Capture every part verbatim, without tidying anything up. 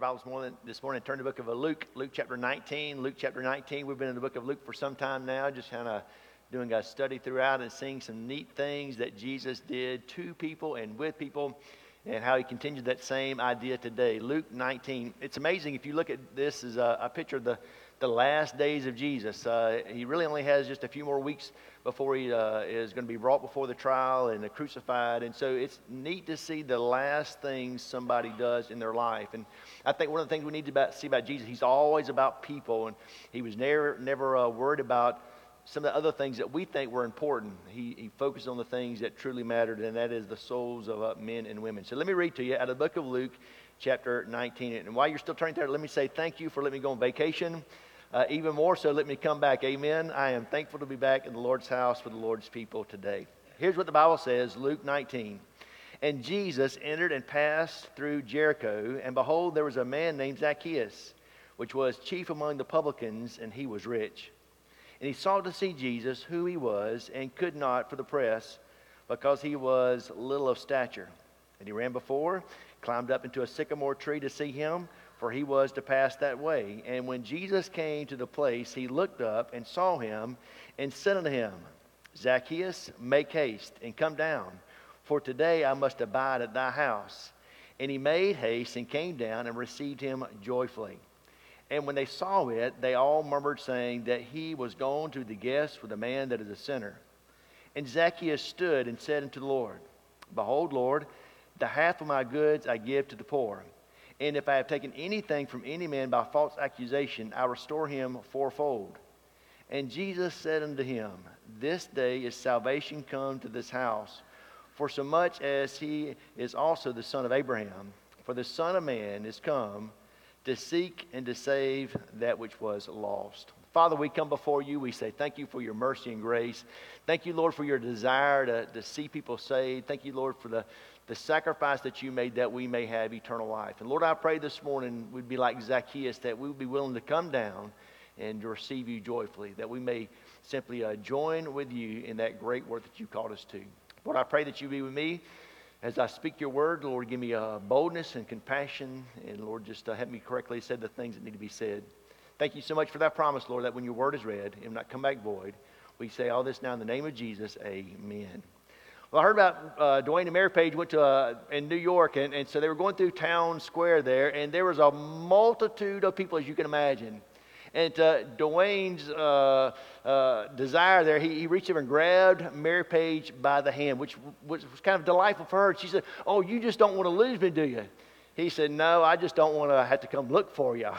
Bible this morning, this morning turn to the book of Luke, Luke chapter nineteen. Luke chapter nineteen, we've been in the book of Luke for some time now, just kind of doing a study throughout and seeing some neat things that Jesus did to people and with people, and how he continued that same idea today. Luke nineteen. It's amazing if you look at this as a, a picture of the, the last days of Jesus. Uh, he really only has just a few more weeks before he uh, is going to be brought before the trial and crucified. And so it's neat to see the last things somebody does in their life. And I think one of the things we need to about, see about Jesus, he's always about people. And he was never, never uh, worried about some of the other things that we think were important. He, he focused on the things that truly mattered, and that is the souls of uh, men and women. So let me read to you out of the book of Luke, chapter nineteen. And while you're still turning there, let me say thank you for letting me go on vacation. Uh, even more so, let me come back. Amen. I am thankful to be back in the Lord's house with the Lord's people today. Here's what the Bible says, Luke nineteen. And Jesus entered and passed through Jericho, and behold, there was a man named Zacchaeus, which was chief among the publicans, and he was rich. And he sought to see Jesus, who he was, and could not for the press, because he was little of stature. And he ran before, climbed up into a sycamore tree to see him, for he was to pass that way. And when Jesus came to the place, he looked up and saw him, and said unto him, Zacchaeus, make haste, and come down, for today I must abide at thy house. And he made haste, and came down, and received him joyfully. And when they saw it, they all murmured, saying that he was gone to the guests with a man that is a sinner. And Zacchaeus stood and said unto the Lord, Behold, Lord, the half of my goods I give to the poor. And if I have taken anything from any man by false accusation, I restore him fourfold. And Jesus said unto him, This day is salvation come to this house, for so much as he is also the son of Abraham. For the Son of Man is come to seek and to save that which was lost. Father, we come before you. We say thank you for your mercy and grace. Thank you, Lord, for your desire to, to see people saved. Thank you, Lord, for the the sacrifice that you made that we may have eternal life. And Lord, I pray this morning we'd be like Zacchaeus, that we would be willing to come down and to receive you joyfully, that we may simply uh, join with you in that great work that you called us to. Lord, I pray that you be with me as I speak your word. Lord, give me uh, boldness and compassion, and Lord, just uh, help me correctly say the things that need to be said. Thank you so much for that promise, Lord, that when your word is read, it will not come back void. We say all this now in the name of Jesus, amen. Well, I heard about uh, Dwayne and Mary Page went to uh, in New York, and, and so they were going through town square there, and there was a multitude of people, as you can imagine. And uh, Dwayne's uh, uh, desire there, he, he reached over and grabbed Mary Page by the hand, which, which was kind of delightful for her. She said, "Oh, you just don't want to lose me, do you?" He said, "No, I just don't want to have to come look for you."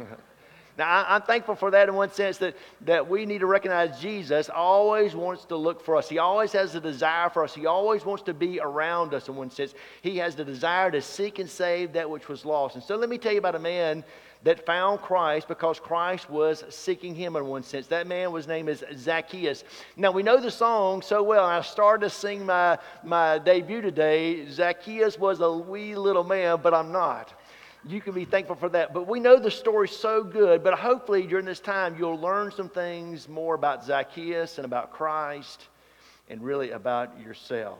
Now, I, I'm thankful for that in one sense, that, that we need to recognize Jesus always wants to look for us. He always has a desire for us. He always wants to be around us in one sense. He has the desire to seek and save that which was lost. And so let me tell you about a man that found Christ because Christ was seeking him in one sense. That man was named as Zacchaeus. Now, we know the song so well. I started to sing my, my debut today. Zacchaeus was a wee little man, but I'm not. You can be thankful for that. But we know the story so good. But hopefully during this time you'll learn some things more about Zacchaeus and about Christ and really about yourself.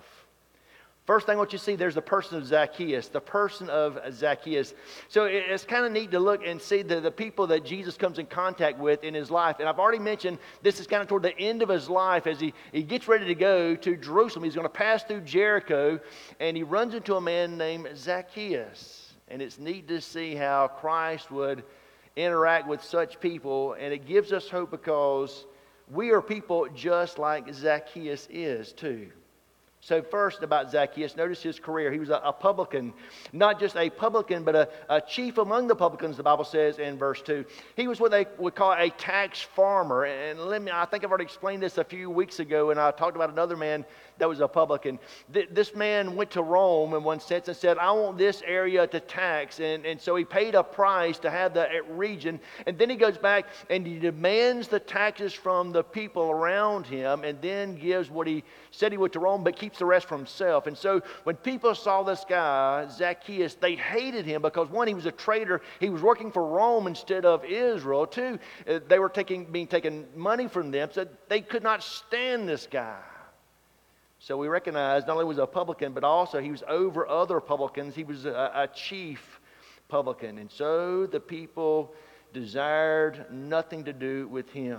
First thing I want you to see, there's the person of Zacchaeus, the person of Zacchaeus. So it's kind of neat to look and see the, the people that Jesus comes in contact with in his life. And I've already mentioned this is kind of toward the end of his life as he, he gets ready to go to Jerusalem. He's going to pass through Jericho, and he runs into a man named Zacchaeus. And it's neat to see how Christ would interact with such people. And it gives us hope because we are people just like Zacchaeus is too. So first about Zacchaeus, notice his career. He was a, a publican, not just a publican, but a, a chief among the publicans, the Bible says in verse two. He was what they would call a tax farmer. And let me, I think I've already explained this a few weeks ago, and I talked about another man that was a publican. Th- this man went to Rome in one sense and said, I want this area to tax. And, and so he paid a price to have that region. And then he goes back and he demands the taxes from the people around him and then gives what he said he would to Rome, but keeps the rest for himself. And so when people saw this guy, Zacchaeus, they hated him because one, he was a traitor. He was working for Rome instead of Israel. Two, they were taking being taken money from them, so they could not stand this guy. So we recognize not only was he a publican, but also he was over other publicans. He was a, a chief publican. And so the people desired nothing to do with him.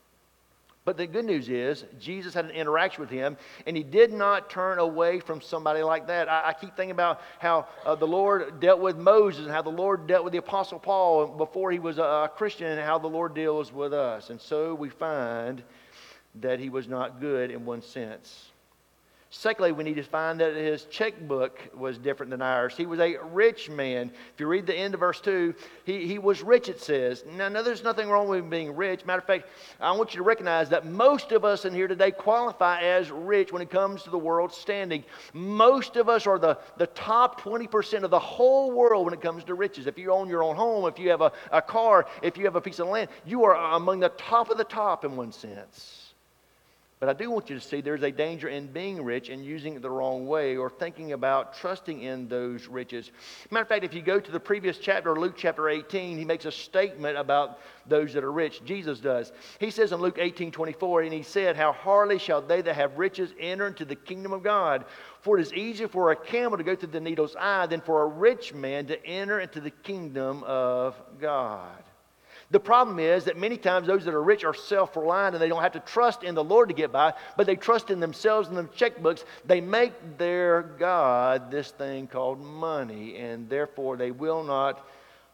But the good news is, Jesus had an interaction with him, and he did not turn away from somebody like that. I, I keep thinking about how uh, the Lord dealt with Moses, and how the Lord dealt with the Apostle Paul before he was a, a Christian, and how the Lord deals with us. And so we find that he was not good in one sense. Secondly, we need to find that his checkbook was different than ours. He was a rich man. If you read the end of verse two, he, he was rich, it says. Now, now, there's nothing wrong with being rich. Matter of fact, I want you to recognize that most of us in here today qualify as rich when it comes to the world standing. Most of us are the, the top twenty percent of the whole world when it comes to riches. If you own your own home, if you have a, a car, if you have a piece of land, you are among the top of the top in one sense. But I do want you to see there's a danger in being rich and using it the wrong way, or thinking about trusting in those riches. Matter of fact, if you go to the previous chapter, Luke chapter eighteen, he makes a statement about those that are rich. Jesus does. He says in Luke eighteen twenty-four, and he said, "How hardly shall they that have riches enter into the kingdom of God? For it is easier for a camel to go through the needle's eye than for a rich man to enter into the kingdom of God." The problem is that many times those that are rich are self-reliant, and they don't have to trust in the Lord to get by, but they trust in themselves and their checkbooks. They make their God this thing called money, and therefore they will not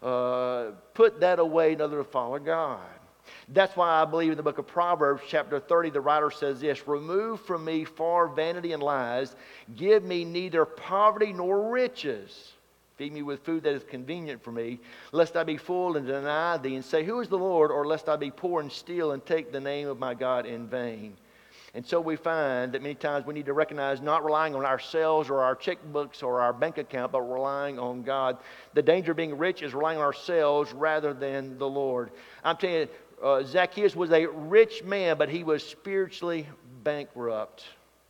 uh, put that away in order to follow God. That's why I believe in the book of Proverbs, chapter thirty, the writer says this, "Remove from me far vanity and lies. Give me neither poverty nor riches. Feed me with food that is convenient for me, lest I be full and deny thee, and say, Who is the Lord? Or lest I be poor and steal and take the name of my God in vain." And so we find that many times we need to recognize not relying on ourselves or our checkbooks or our bank account, but relying on God. The danger of being rich is relying on ourselves rather than the Lord. I'm telling you, uh, Zacchaeus was a rich man, but he was spiritually bankrupt.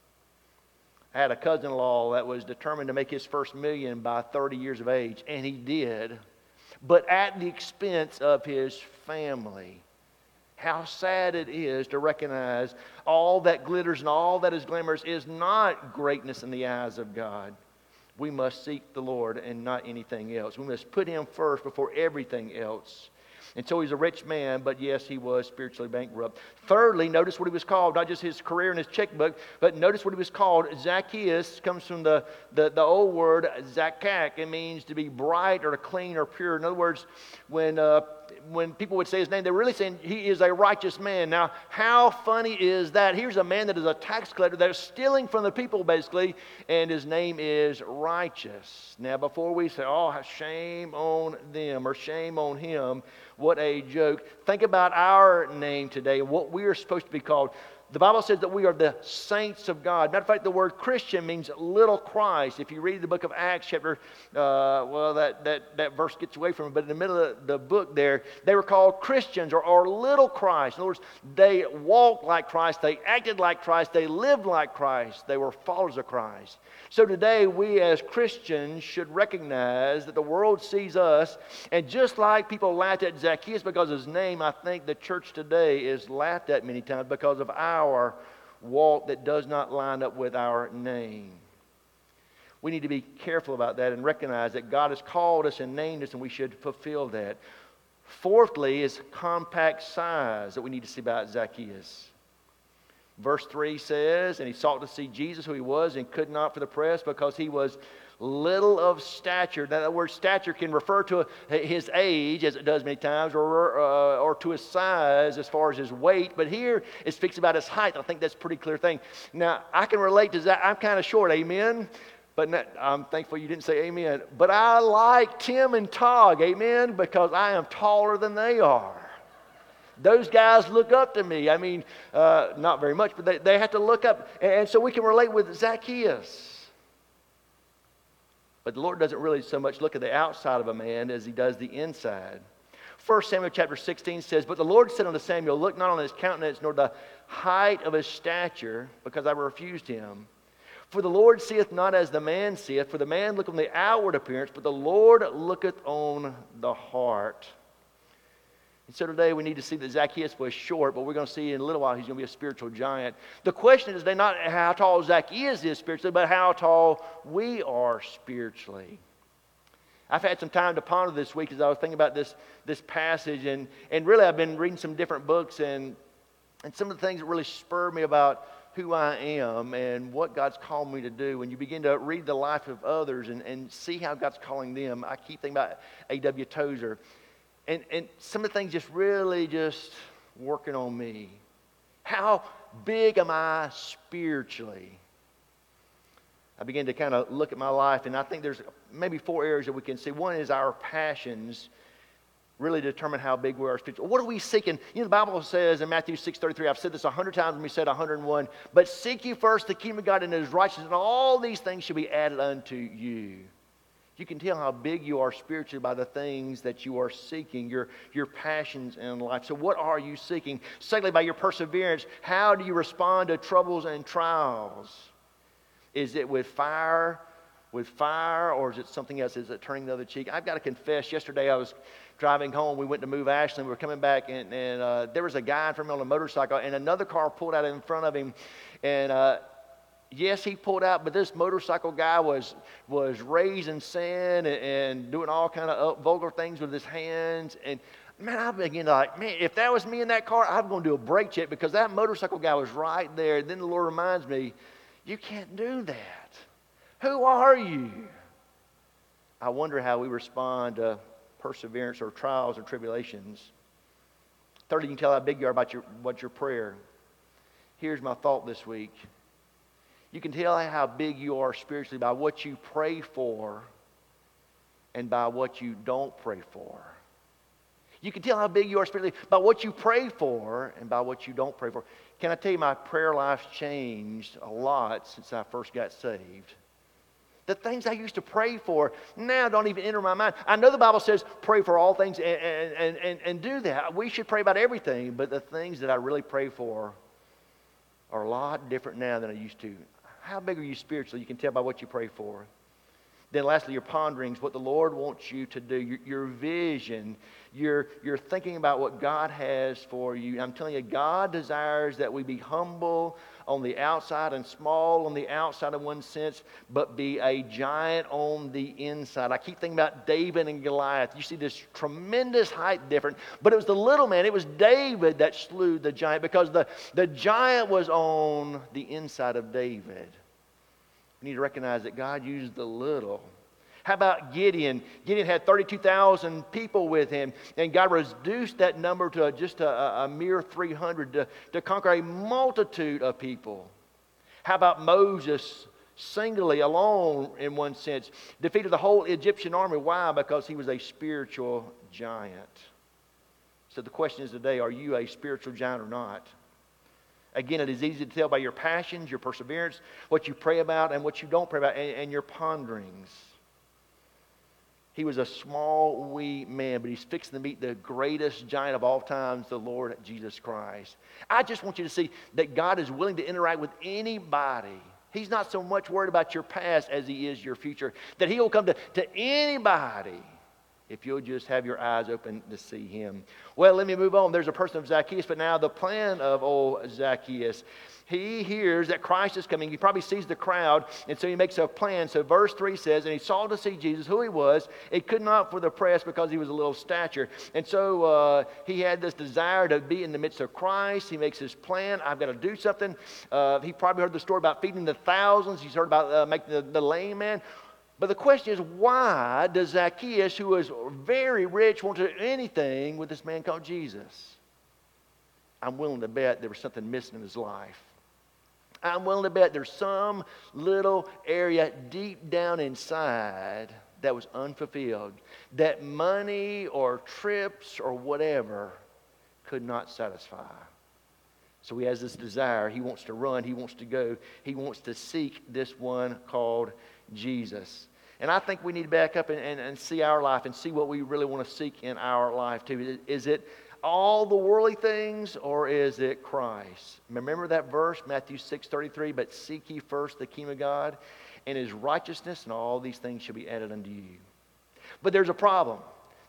I had a cousin-in-law that was determined to make his first million by thirty years of age, and he did, but at the expense of his family. How sad it is to recognize all that glitters and all that is glamorous is not greatness in the eyes of God. We must seek the Lord and not anything else. We must put Him first before everything else. And so he's a rich man, but yes, he was spiritually bankrupt. Thirdly, notice what he was called. Not just his career and his checkbook, but notice what he was called. Zacchaeus comes from the, the, the old word zakak. It means to be bright or to clean or pure. In other words, when uh, when people would say his name, they were really saying he is a righteous man. Now, how funny is that? Here's a man that is a tax collector that is stealing from the people, basically, and his name is righteous. Now, before we say, oh, shame on them or shame on him, what a joke. Think about our name today, what we are supposed to be called. The Bible says that we are the saints of God. Matter of fact, the word Christian means little Christ. If you read the book of Acts chapter, uh, well, that, that, that verse gets away from it, but in the middle of the book there, they were called Christians or, or little Christ. In other words, they walked like Christ, they acted like Christ, they lived like Christ, they were followers of Christ. So today, we as Christians should recognize that the world sees us, and just like people laughed at Zacchaeus because of his name, I think the church today is laughed at many times because of our walk that does not line up with our name. We need to be careful about that and recognize that God has called us and named us, and we should fulfill that. Fourthly is compact size that we need to see about Zacchaeus. Verse three says, and he sought to see Jesus, who he was, and could not for the press, because he was little of stature. Now, that word stature can refer to his age, as it does many times, or, uh, or to his size as far as his weight. But here it speaks about his height. I think that's a pretty clear thing. Now, I can relate to that. I'm kind of short, amen? But not, I'm thankful you didn't say amen. But I like Tim and Tog, amen, because I am taller than they are. Those guys look up to me. I mean, uh, not very much, but they, they have to look up. And so we can relate with Zacchaeus. But the Lord doesn't really so much look at the outside of a man as He does the inside. First Samuel chapter sixteen says, But the Lord said unto Samuel, Look not on his countenance, nor the height of his stature, because I refused him. For the Lord seeth not as the man seeth, for the man looketh on the outward appearance, but the Lord looketh on the heart. And so today we need to see that Zacchaeus was short, but we're going to see in a little while he's going to be a spiritual giant. The question is not how tall Zacchaeus is spiritually, but how tall we are spiritually. I've had some time to ponder this week as I was thinking about this, this passage, and, and really I've been reading some different books, and, and some of the things that really spurred me about who I am and what God's called me to do. When you begin to read the life of others and, and see how God's calling them, I keep thinking about A W Tozer. And, and some of the things just really just working on me. How big am I spiritually? I began to kind of look at my life, and I think there's maybe four areas that we can see. One is our passions really determine how big we are spiritually. What are we seeking? You know, the Bible says in Matthew six thirty-three, I've said this a hundred times, and we said a hundred and one, but seek ye first the kingdom of God and His righteousness, and all these things shall be added unto you. You can tell how big you are spiritually by the things that you are seeking, your, your passions in life. So what are you seeking? Secondly, by your perseverance, how do you respond to troubles and trials? Is it with fire, with fire, or is it something else? Is it turning the other cheek? I've got to confess, yesterday I was driving home. We went to move Ashland. We were coming back, and, and uh, there was a guy in front of me on a motorcycle, and another car pulled out in front of him, and uh, yes, he pulled out, but this motorcycle guy was was raising sand and, and doing all kind of vulgar things with his hands. And man, I began to like, man, if that was me in that car, I'm going to do a brake check because that motorcycle guy was right there. Then the Lord reminds me, you can't do that. Who are you? I wonder how we respond to perseverance or trials or tribulations. Thirdly, you can tell how big you are about your, what your prayer. Here's my thought this week. You can tell how big you are spiritually by what you pray for and by what you don't pray for. You can tell how big you are spiritually by what you pray for and by what you don't pray for. Can I tell you, my prayer life's changed a lot since I first got saved. The things I used to pray for now don't even enter my mind. I know the Bible says pray for all things and, and, and, and do that. We should pray about everything, but the things that I really pray for are a lot different now than I used to. How big are you spiritually? You can tell by what you pray for. Then lastly, your ponderings, what the Lord wants you to do, your, your vision, your, your thinking about what God has for you. I'm telling you, God desires that we be humble on the outside and small on the outside in one sense, but be a giant on the inside. I keep thinking about David and Goliath. You see this tremendous height difference, but it was the little man, it was David that slew the giant because the, the giant was on the inside of David. We need to recognize that God used the little. How about Gideon? Gideon had thirty-two thousand people with him, and God reduced that number to just a, a mere three hundred to, to conquer a multitude of people. How about Moses, singly, alone in one sense, defeated the whole Egyptian army? Why? Because he was a spiritual giant. So the question is today, are you a spiritual giant or not? Again, it is easy to tell by your passions, your perseverance, what you pray about and what you don't pray about, and, and your ponderings. He was a small, wee man, but he's fixing to meet the greatest giant of all times, the Lord Jesus Christ. I just want you to see that God is willing to interact with anybody. He's not so much worried about your past as He is your future, that He will come to, to anybody if you'll just have your eyes open to see Him. Well, let me move on. There's a person of Zacchaeus, but now the plan of old Zacchaeus. He hears that Christ is coming. He probably sees the crowd, and so he makes a plan. So verse three says, and he saw to see Jesus, who he was. It could not for the press because he was a little stature. And so uh, he had this desire to be in the midst of Christ. He makes his plan. I've got to do something. Uh, he probably heard the story about feeding the thousands. He's heard about uh, making the, the lame man. But the question is, why does Zacchaeus, who was very rich, want to do anything with this man called Jesus? I'm willing to bet there was something missing in his life. I'm willing to bet there's some little area deep down inside that was unfulfilled, that money or trips or whatever could not satisfy. So he has this desire. He wants to run. He wants to go. He wants to seek this one called Jesus. And I think we need to back up and, and, and see our life and see what we really want to seek in our life too. Is it all the worldly things, or is it Christ? Remember that verse, Matthew six thirty-three, but seek ye first the kingdom of God and His righteousness, and all these things shall be added unto you. But there's a problem.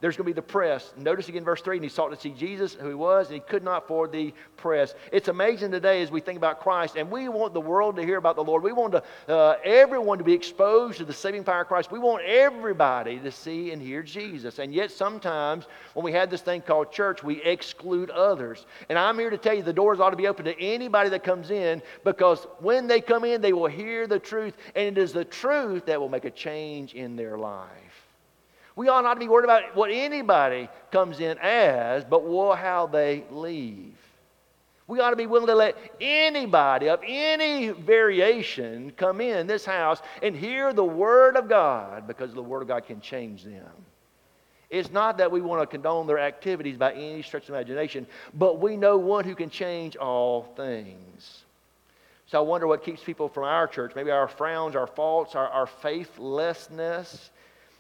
There's going to be the press. Notice again verse three, and he sought to see Jesus, who he was, and he could not for the press. It's amazing today as we think about Christ, and we want the world to hear about the Lord. We want to, uh, everyone to be exposed to the saving power of Christ. We want everybody to see and hear Jesus. And yet sometimes when we have this thing called church, we exclude others. And I'm here to tell you the doors ought to be open to anybody that comes in, because when they come in, they will hear the truth, and it is the truth that will make a change in their life. We ought not to be worried about what anybody comes in as, but how they leave. We ought to be willing to let anybody of any variation come in this house and hear the Word of God, because the Word of God can change them. It's not that we want to condone their activities by any stretch of imagination, but we know one who can change all things. So I wonder what keeps people from our church, maybe our frowns, our faults, our, our faithlessness.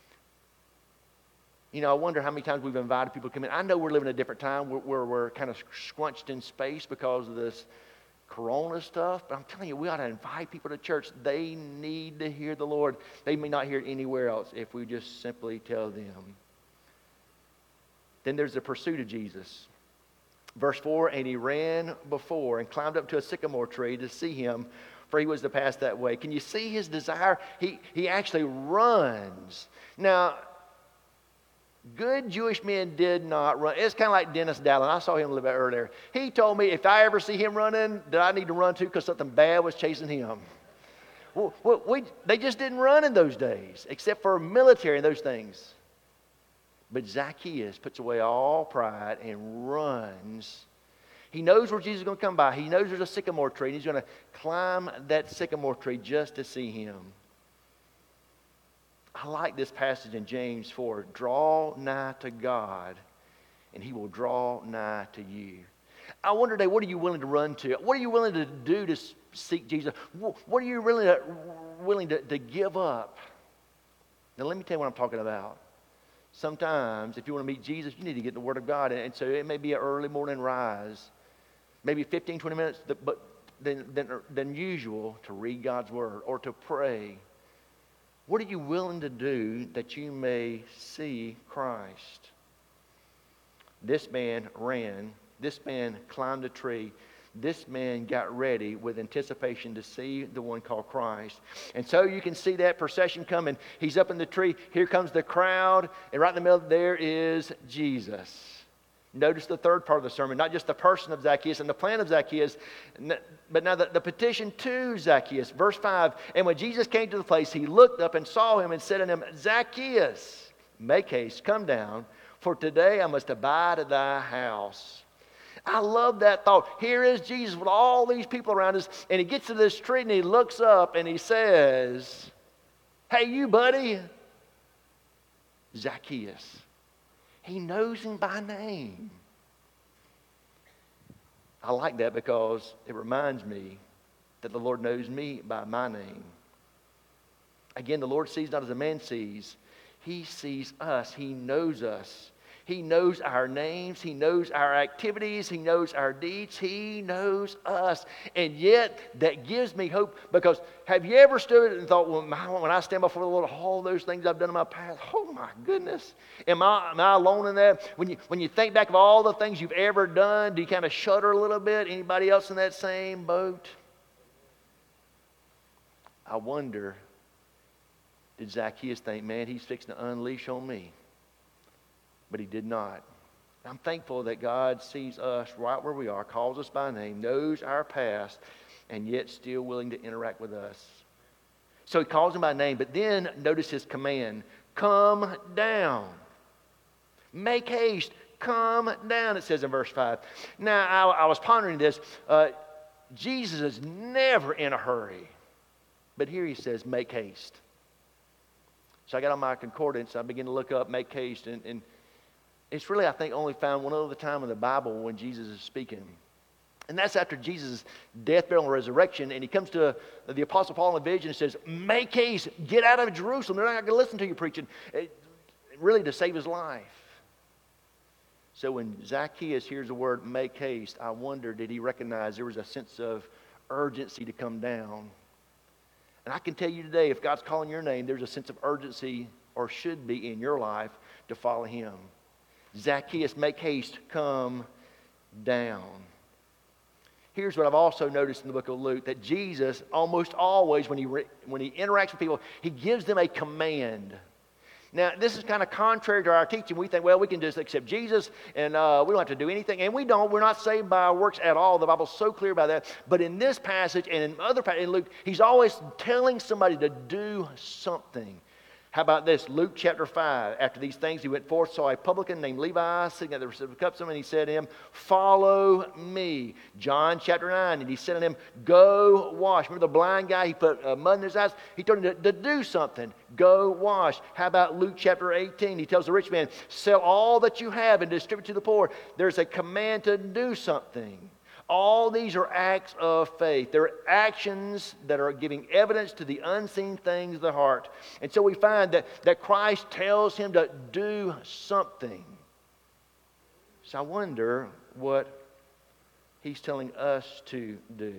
You know, I wonder how many times we've invited people to come in. I know we're living a different time where, where we're kind of squunched in space because of this corona stuff. But I'm telling you, we ought to invite people to church. They need to hear the Lord. They may not hear it anywhere else if we just simply tell them. Then there's the pursuit of Jesus. Verse four, and he ran before and climbed up to a sycamore tree to see him, for he was to pass that way. Can you see his desire? He, he actually runs. Now, good Jewish men did not run. It's kind of like Dennis Dallin. I saw him a little bit earlier. He told me if I ever see him running, that I need to run too, because something bad was chasing him. Well, we, they just didn't run in those days, except for military and those things. But Zacchaeus puts away all pride and runs. He knows where Jesus is going to come by. He knows there's a sycamore tree, and he's going to climb that sycamore tree just to see him. I like this passage in James four. Draw nigh to God, and he will draw nigh to you. I wonder today, what are you willing to run to? What are you willing to do to seek Jesus? What are you really uh, willing to, to give up? Now, let me tell you what I'm talking about. Sometimes, if you want to meet Jesus, you need to get the Word of God. And so it may be an early morning rise, maybe fifteen, twenty minutes but than, than, than usual to read God's Word or to pray. What are you willing to do that you may see Christ? This man ran. This man climbed a tree. This man got ready with anticipation to see the one called Christ. And so you can see that procession coming. He's up in the tree. Here comes the crowd. And right in the middle there is Jesus. Notice the third part of the sermon, not just the person of Zacchaeus and the plan of Zacchaeus, but now the, the petition to Zacchaeus. Verse five, and when Jesus came to the place, he looked up and saw him and said unto him, Zacchaeus, make haste, come down, for today I must abide at thy house. I love that thought. Here is Jesus with all these people around us, and he gets to this tree and he looks up and he says, hey, you buddy, Zacchaeus. He knows him by name. I like that because it reminds me that the Lord knows me by my name. Again, the Lord sees not as a man sees. He sees us. He knows us. He knows our names. He knows our activities. He knows our deeds. He knows us. And yet, that gives me hope, because have you ever stood and thought, well, when I stand before the Lord, all those things I've done in my past, oh my goodness, am I, am I alone in that? When you, when you think back of all the things you've ever done, do you kind of shudder a little bit? Anybody else in that same boat? I wonder, did Zacchaeus think, man, he's fixing to unleash on me? But he did not. I'm thankful that God sees us right where we are, calls us by name, knows our past, and yet still willing to interact with us. So he calls him by name, but then notice his command, come down. Make haste, come down, it says in verse five. Now, I, I was pondering this. Uh, Jesus is never in a hurry. But here he says, make haste. So I got on my concordance, I began to look up, make haste, and, and it's really, I think, only found one other time in the Bible when Jesus is speaking. And that's after Jesus' death, burial, and resurrection. And he comes to the Apostle Paul in a vision and says, make haste, get out of Jerusalem. They're not going to listen to you preaching. It, really to save his life. So when Zacchaeus hears the word make haste, I wonder, did he recognize there was a sense of urgency to come down? And I can tell you today, if God's calling your name, there's a sense of urgency, or should be, in your life to follow him. Zacchaeus, make haste, come down. Here's what I've also noticed in the book of Luke, that Jesus almost always, when he, re, when he interacts with people, he gives them a command. Now, this is kind of contrary to our teaching. We think, well, we can just accept Jesus and uh, we don't have to do anything. And we don't. We're not saved by our works at all. The Bible's so clear about that. But in this passage and in other passages, in Luke, he's always telling somebody to do something. How about this? Luke chapter five. After these things, he went forth, saw a publican named Levi sitting at the receipt of cups, and he said to him, follow me. John chapter nine, and he said to him, go wash. Remember the blind guy? He put uh, mud in his eyes. He told him to, to do something. Go wash. How about Luke chapter eighteen? He tells the rich man, sell all that you have and distribute to the poor. There's a command to do something. All these are acts of faith. They're actions that are giving evidence to the unseen things of the heart. And so we find that, that Christ tells him to do something. So I wonder what he's telling us to do.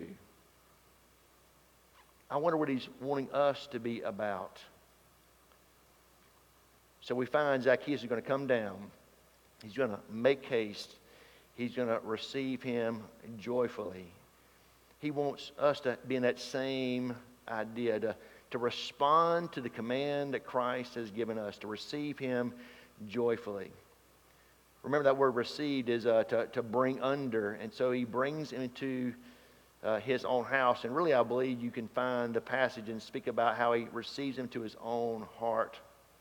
I wonder what he's wanting us to be about. So we find Zacchaeus is going to come down. He's going to make haste. He's going to receive him joyfully. He wants us to be in that same idea, to, to respond to the command that Christ has given us, to receive him joyfully. Remember that word received is uh, to, to bring under. And so he brings him into uh, his own house. And really I believe you can find the passage and speak about how he receives him to his own heart.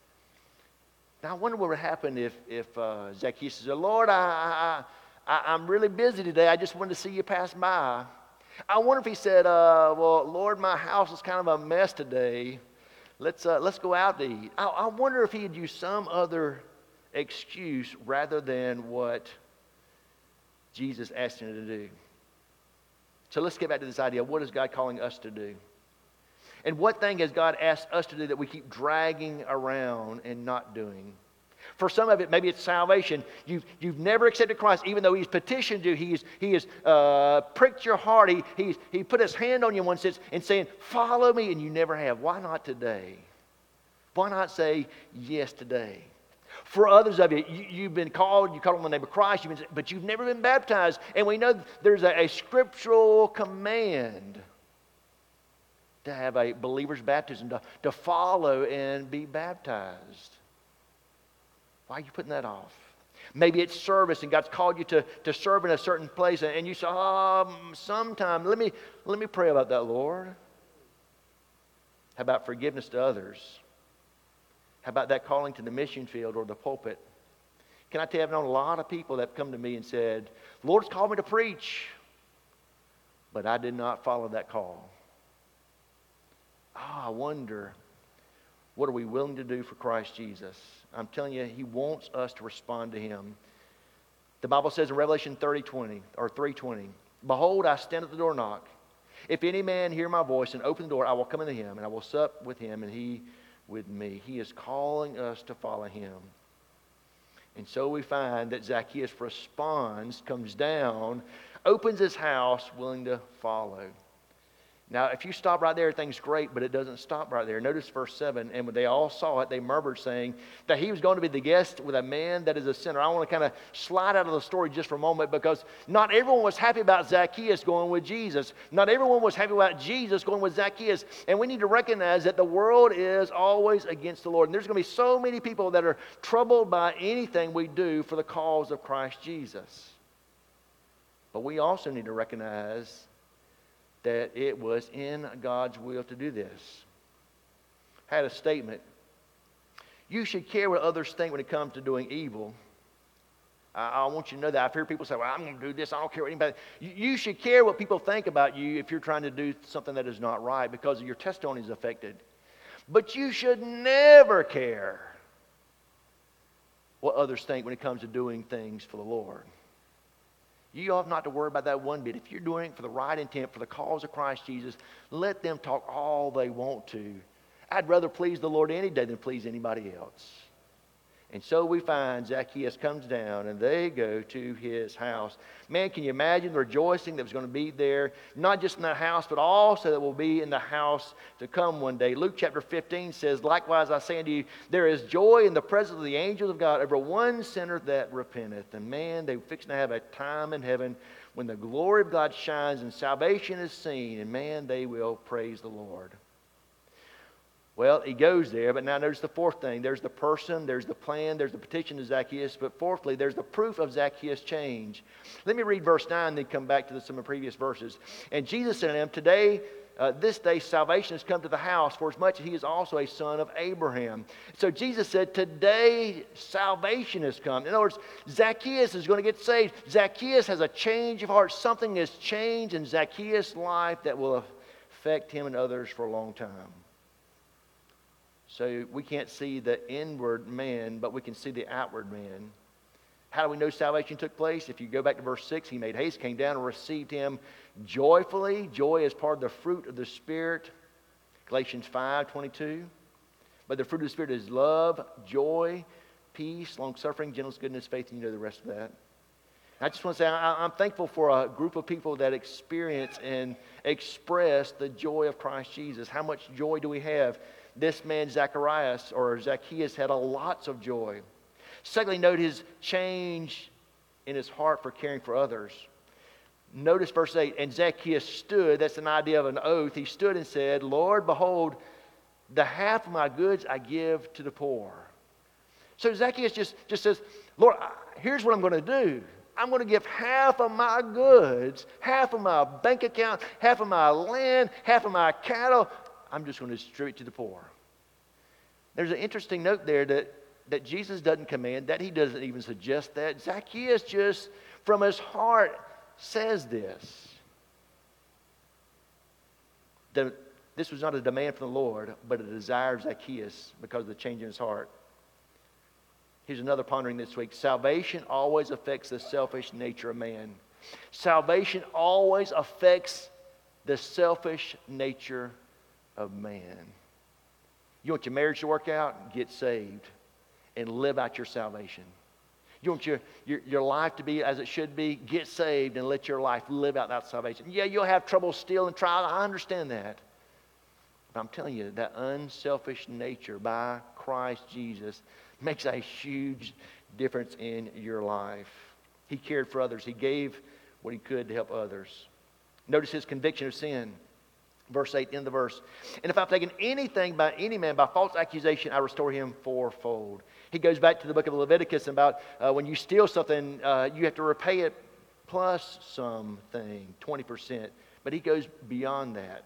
Now I wonder what would happen if, if uh, Zacchaeus said, Lord, I... I I, I'm really busy today. I just wanted to see you pass by. I wonder if he said, uh, well, Lord, my house is kind of a mess today. Let's, uh, let's go out to eat. I, I wonder if he had used some other excuse rather than what Jesus asked him to do. So let's get back to this idea. What is God calling us to do? And what thing has God asked us to do that we keep dragging around and not doing? For some of it, maybe it's salvation. You've, you've never accepted Christ, even though he's petitioned you. He's, he has uh, pricked your heart. He, he's, he put his hand on you in one sense and saying, follow me, and you never have. Why not today? Why not say yes today? For others of you, you you've been called, you call on the name of Christ, you've been, but you've never been baptized. And we know there's a, a scriptural command to have a believer's baptism, to, to follow and be baptized. Why are you putting that off? Maybe it's service and God's called you to, to serve in a certain place and you say, um, sometime, let me, let me pray about that, Lord. How about forgiveness to others? How about that calling to the mission field or the pulpit? Can I tell you, I've known a lot of people that have come to me and said, Lord's called me to preach, but I did not follow that call. Oh, I wonder, what are we willing to do for Christ Jesus? I'm telling you, he wants us to respond to him. The Bible says in Revelation thirty twenty, or three twenty, behold, I stand at the door and knock. If any man hear my voice and open the door, I will come into him, and I will sup with him, and he with me. He is calling us to follow him. And so we find that Zacchaeus responds, comes down, opens his house, willing to follow. Now, if you stop right there, everything's great, but it doesn't stop right there. Notice verse seven. And when they all saw it, they murmured, saying that he was going to be the guest with a man that is a sinner. I want to kind of slide out of the story just for a moment, because not everyone was happy about Zacchaeus going with Jesus. Not everyone was happy about Jesus going with Zacchaeus. And we need to recognize that the world is always against the Lord. And there's going to be so many people that are troubled by anything we do for the cause of Christ Jesus. But we also need to recognize that it was in God's will to do this. I had a statement. You should care what others think when it comes to doing evil. I, I want you to know that. I've heard people say, well, I'm going to do this. I don't care what anybody... You, you should care what people think about you if you're trying to do something that is not right, because your testimony is affected. But you should never care what others think when it comes to doing things for the Lord. You ought not to worry about that one bit. If you're doing it for the right intent, for the cause of Christ Jesus, let them talk all they want to. I'd rather please the Lord any day than please anybody else. And so we find Zacchaeus comes down and they go to his house. Man, can you imagine the rejoicing that was going to be there? Not just in that house, but also that will be in the house to come one day. Luke chapter fifteen says, likewise I say unto you, there is joy in the presence of the angels of God over one sinner that repenteth. And man, they're fixing to have a time in heaven when the glory of God shines and salvation is seen. And man, they will praise the Lord. Well, he goes there, but now notice the fourth thing. There's the person, there's the plan, there's the petition to Zacchaeus, but fourthly, there's the proof of Zacchaeus' change. Let me read verse nine, then come back to the, some of the previous verses. And Jesus said to him, today, uh, this day, salvation has come to the house, for as much as he is also a son of Abraham. So Jesus said, today, salvation has come. In other words, Zacchaeus is going to get saved. Zacchaeus has a change of heart. Something has changed in Zacchaeus' life that will affect him and others for a long time. So we can't see the inward man, but we can see the outward man. How do we know salvation took place? If you go back to verse six, he made haste, came down and received him joyfully. Joy is part of the fruit of the Spirit. Galatians five twenty-two. But the fruit of the Spirit is love, joy, peace, long-suffering, gentleness, goodness, faith, and you know the rest of that. I just want to say I, I'm thankful for a group of people that experience and express the joy of Christ Jesus. How much joy do we have? This man, Zacharias, or Zacchaeus, had a lots of joy. Secondly, note his change in his heart for caring for others. Notice verse eight, and Zacchaeus stood, that's an idea of an oath. He stood and said, Lord, behold, the half of my goods I give to the poor. So Zacchaeus just, just says, Lord, here's what I'm going to do. I'm going to give half of my goods, half of my bank account, half of my land, half of my cattle. I'm just going to distribute to the poor. There's an interesting note there that, that Jesus doesn't command, that he doesn't even suggest that. Zacchaeus just, from his heart, says this. The, this was not a demand from the Lord, but a desire of Zacchaeus because of the change in his heart. Here's another pondering this week. Salvation always affects the selfish nature of man. Salvation always affects the selfish nature of man. You want your marriage to work out? Get saved and live out your salvation. You want your, your, your life to be as it should be? Get saved and let your life live out that salvation. Yeah, you'll have trouble still and trial. I understand that. But I'm telling you, that unselfish nature by Christ Jesus makes a huge difference in your life. He cared for others. He gave what he could to help others. Notice his conviction of sin. Verse eight, in the verse. And if I've taken anything by any man by false accusation, I restore him fourfold. He goes back to the book of Leviticus about uh, when you steal something, uh, you have to repay it plus something, twenty percent. But he goes beyond that.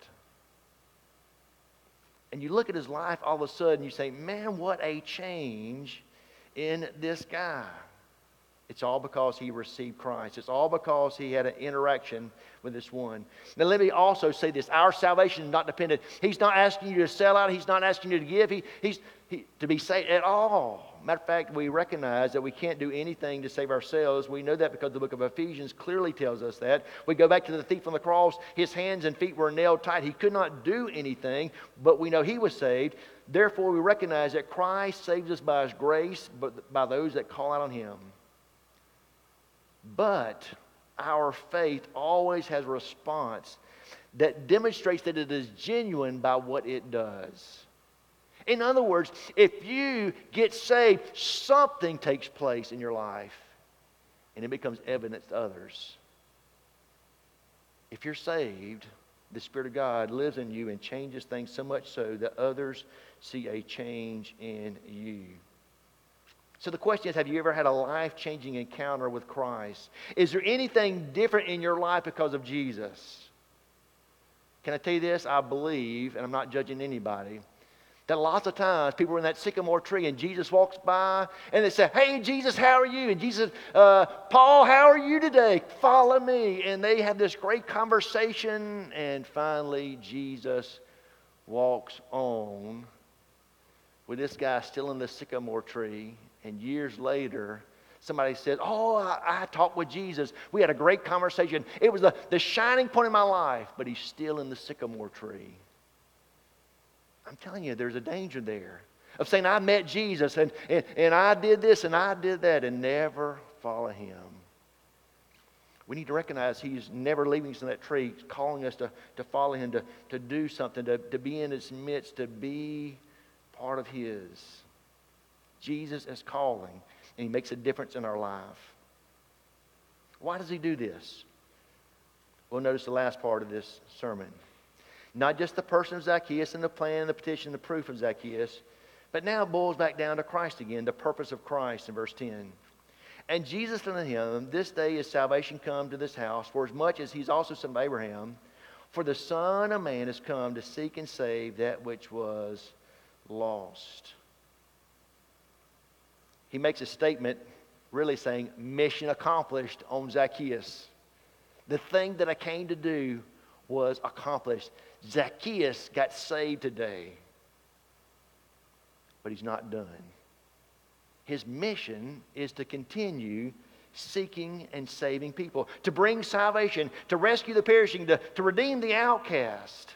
And you look at his life, all of a sudden you say, man, what a change in this guy. It's all because he received Christ. It's all because he had an interaction with this one. Now let me also say this. Our salvation is not dependent. He's not asking you to sell out. He's not asking you to give. He, he's he, to be saved at all. Matter of fact, we recognize that we can't do anything to save ourselves. We know that because the book of Ephesians clearly tells us that. We go back to the thief on the cross. His hands and feet were nailed tight. He could not do anything, but we know he was saved. Therefore, we recognize that Christ saves us by his grace, but by those that call out on him. But our faith always has a response that demonstrates that it is genuine by what it does. In other words, if you get saved, something takes place in your life and it becomes evidence to others. If you're saved, the Spirit of God lives in you and changes things so much so that others see a change in you. So the question is, have you ever had a life-changing encounter with Christ? Is there anything different in your life because of Jesus? Can I tell you this? I believe, and I'm not judging anybody, that lots of times people are in that sycamore tree and Jesus walks by and they say, hey, Jesus, how are you? And Jesus, uh, Paul, how are you today? Follow me. And they have this great conversation and finally Jesus walks on with this guy still in the sycamore tree. And years later, somebody said, oh, I, I talked with Jesus. We had a great conversation. It was the, the shining point in my life, but he's still in the sycamore tree. I'm telling you, there's a danger there. of saying, I met Jesus and, and, and I did this and I did that, and never follow him. We need to recognize he's never leaving us in that tree, calling us to, to follow him, to, to do something, to, to be in his midst, to be part of his. Jesus is calling, and he makes a difference in our life. Why does he do this? Well, notice the last part of this sermon. Not just the person of Zacchaeus and the plan, the petition, the proof of Zacchaeus, but now it boils back down to Christ again, the purpose of Christ in verse ten. And Jesus said unto him, this day is salvation come to this house, for as much as he's also son of Abraham, for the Son of Man is come to seek and save that which was lost. He makes a statement really saying, mission accomplished on Zacchaeus. The thing that I came to do was accomplished. Zacchaeus got saved today. But he's not done. His mission is to continue seeking and saving people, to bring salvation, to rescue the perishing, to, to redeem the outcast.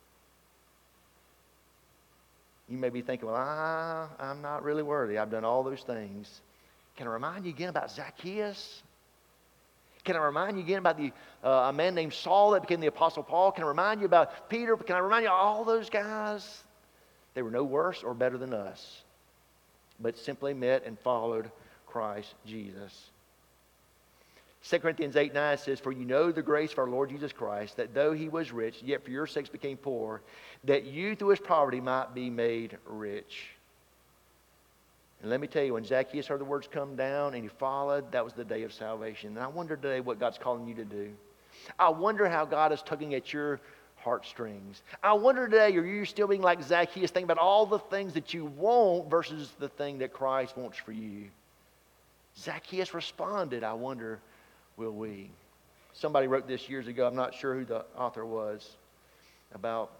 You may be thinking, well, I, I'm not really worthy. I've done all those things. Can I remind you again about Zacchaeus? Can I remind you again about the uh, a man named Saul that became the Apostle Paul? Can I remind you about Peter? Can I remind you of all those guys? They were no worse or better than us, but simply met and followed Christ Jesus. Second Corinthians eight nine says, for you know the grace of our Lord Jesus Christ, that though he was rich, yet for your sakes became poor, that you through his poverty might be made rich. And let me tell you, when Zacchaeus heard the words come down and he followed, that was the day of salvation. And I wonder today what God's calling you to do. I wonder how God is tugging at your heartstrings. I wonder today, are you still being like Zacchaeus, thinking about all the things that you want versus the thing that Christ wants for you? Zacchaeus responded. I wonder, will we? Somebody wrote this years ago. I'm not sure who the author was, about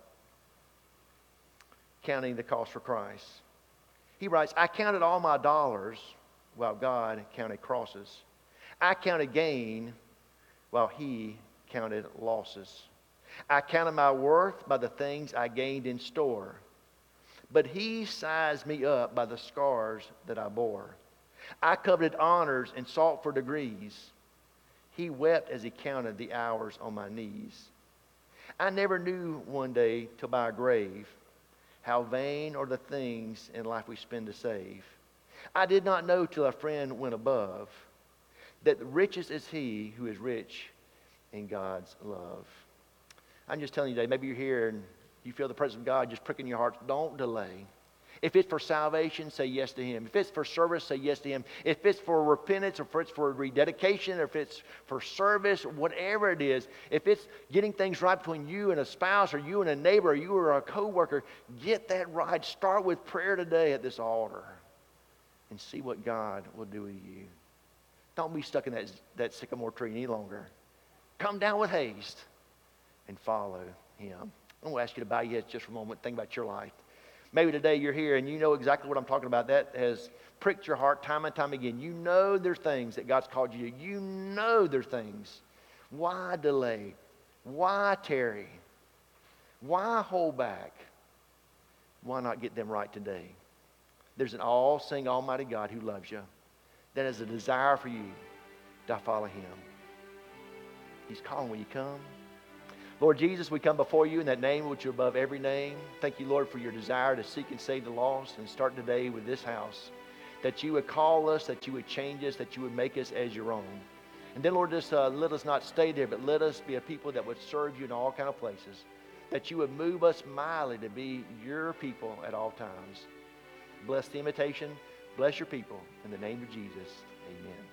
counting the cost for Christ. He writes, I counted all my dollars while God counted crosses. I counted gain while he counted losses. I counted my worth by the things I gained in store. But he sized me up by the scars that I bore. I coveted honors and sought for degrees. He wept as he counted the hours on my knees. I never knew one day till by a grave how vain are the things in life we spend to save. I did not know till a friend went above that the richest is he who is rich in God's love. I'm just telling you today, maybe you're here and you feel the presence of God just pricking your heart. Don't delay. If it's for salvation, say yes to him. If it's for service, say yes to him. If it's for repentance, or if it's for rededication, or if it's for service, whatever it is, if it's getting things right between you and a spouse, or you and a neighbor, or you or a coworker, get that right. Start with prayer today at this altar and see what God will do with you. Don't be stuck in that, that sycamore tree any longer. Come down with haste and follow him. I'm going to ask you to bow your heads just for a moment. Think about your life. Maybe today you're here and you know exactly what I'm talking about. That has pricked your heart time and time again. You know there's things that God's called you to. You know there's things. Why delay? Why tarry? Why hold back? Why not get them right today? There's an all-seeing, almighty God who loves you, that has a desire for you to follow him. He's calling. Will you come? Lord Jesus, we come before you in that name which is above every name. Thank you, Lord, for your desire to seek and save the lost, and start today with this house. That you would call us, that you would change us, that you would make us as your own. And then, Lord, just uh, let us not stay there, but let us be a people that would serve you in all kind of places. That you would move us mightily to be your people at all times. Bless the invitation. Bless your people. In the name of Jesus, amen.